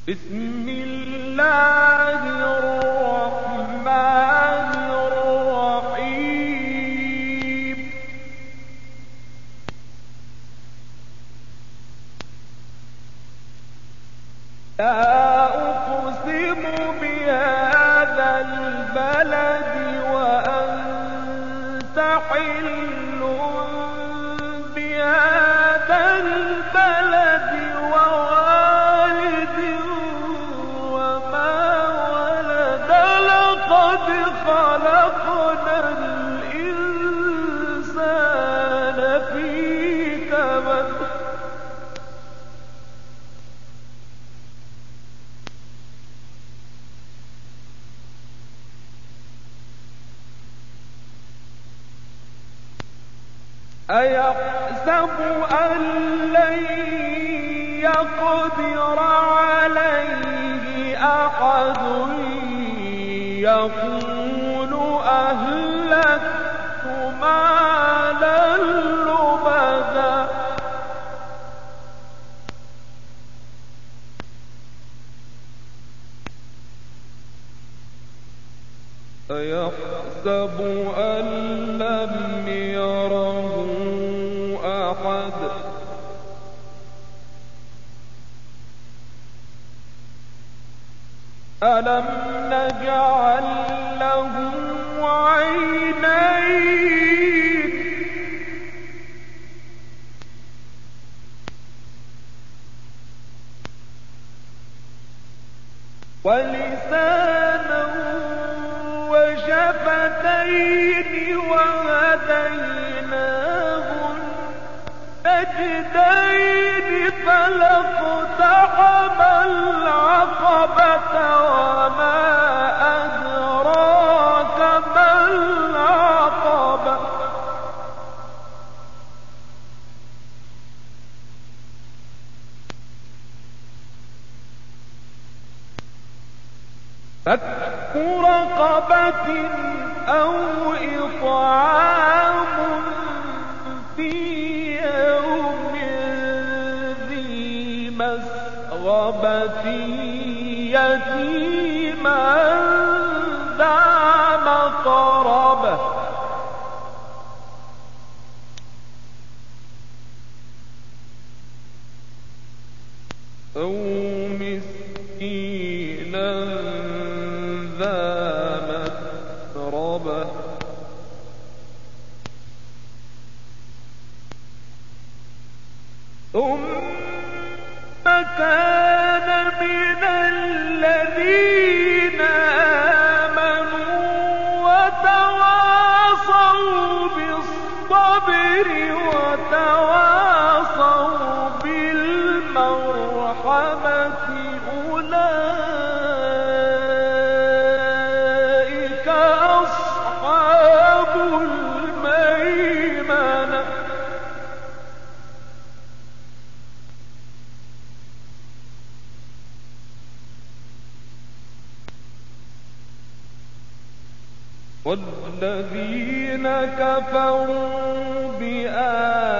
بسم الله الرحمن الرحيم لا أقسم بهذا البلد وأنت حل بهذا البلد ووالد وما ولد لقد خلقنا الإنسان في كبد أيحسب أن لن يقدر عليه أحد يقول أهلكت مالا لبدا أيحسب أن لم يره أحد ألم نجعل له عينين ولسانا وشفتين وهديناه النجدين فلاقتحم العقبة وما أدراك ما العقبة فك رقبة أو إطعام في يوم ذي مسغبة يتيما ذا مقربة أو مسكينا ذا متربة ثم كان من الذين آمنوا وتواصوا بالصبر وتواصوا بالمرحمة أولئك أصحاب الميمنة والذين كفروا بآياتنا